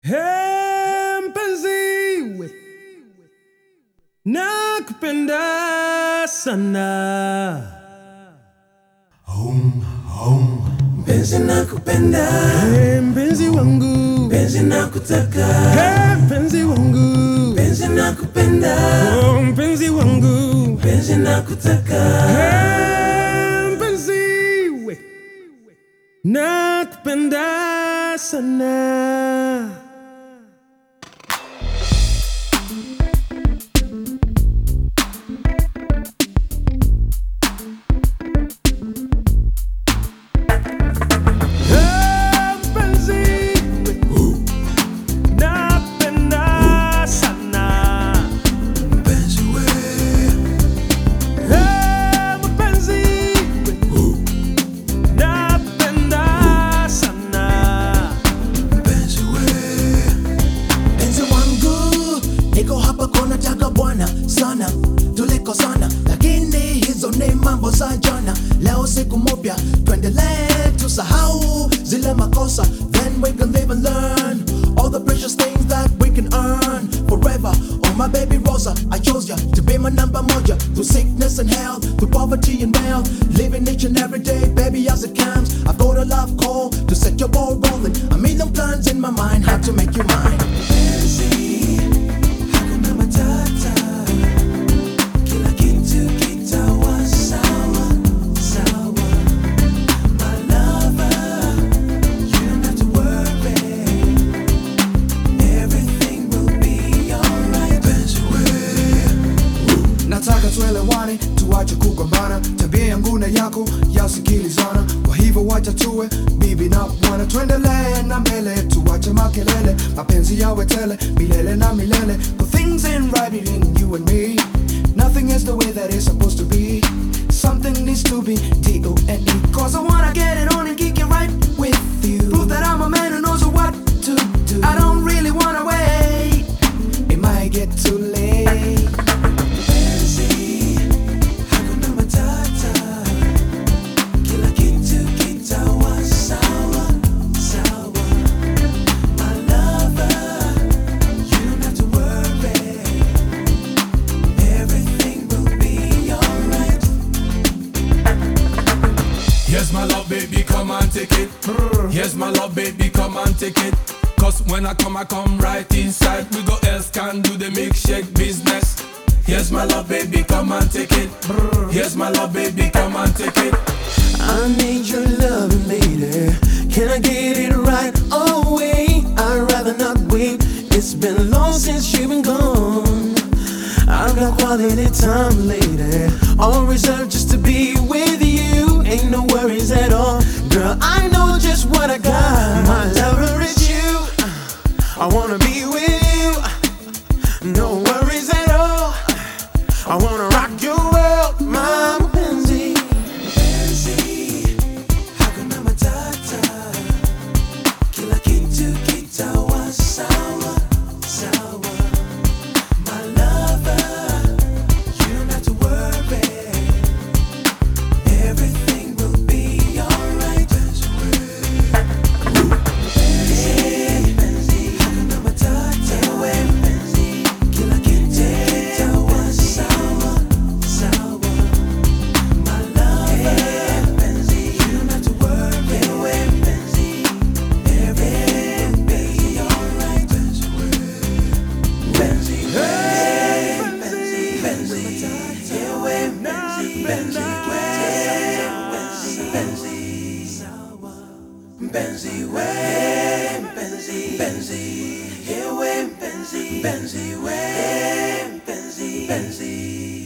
Hey, mpenzi, nakupenda sana. Mpenzi nakupenda, Hey, mpenzi wangu, mpenzi nakutaka, hey, mpenzi wangu, mpenzi nakupenda, oh, mpenzi wangu, mpenzi nakutaka. hey, mpenzi, nakupenda sana. Sana tuliko sana, lakini hizo ni mambo za jana. Leo siku mpya, tuendelee tusahau zile makosa, then we can live and learn all the precious things that we can earn forever. Oh my baby Rosa, I chose ya to be my number moja, through sickness and health, through poverty and wealth, living each and every day, baby, as it comes. I've got a love call to set your ball rolling, a million plans in my mind, how to make you mine. Nataka tuelewane, tuache kugombana, tabia yangu na yako yasikilizana. Kwa hivyo wacha tuwe bibi na bwana, tuendelee na mbele, tuache makelele, mapenzi yawe tele milele na milele. Put things in right between you and me. Nothing is the way that it's supposed to be. Something needs to be D-O-N-E, cause I wanna get it on and kick it right with you. Prove that I'm a man who knows what to do. I don't really wanna wait, it might get too late. Here's my love, baby, come and take it. Here's my love, baby, come and take it. Cause when I come right inside. We go else can do the milkshake business. Here's my love, baby, come and take it. Here's my love, baby, come and take it. I need your loving, lady. Can I get it right away? I'd rather not wait. It's been long since you've been gone. I've got quality time, lady, all reserved just to be with you. Ain't no worries at all, girl, I know just what I got. My lover is you, I wanna be with you. No worries at all, I wanna rock your world, my mpenzi. Hakuna matata, kila kitu kitawa sawa sawa. My lover, you don't have to worry, everything will be alright. Hakuna matata, kila kitu kitawa sawa sawa. My lover, you don't have to worry, everything will be alright. Benzi,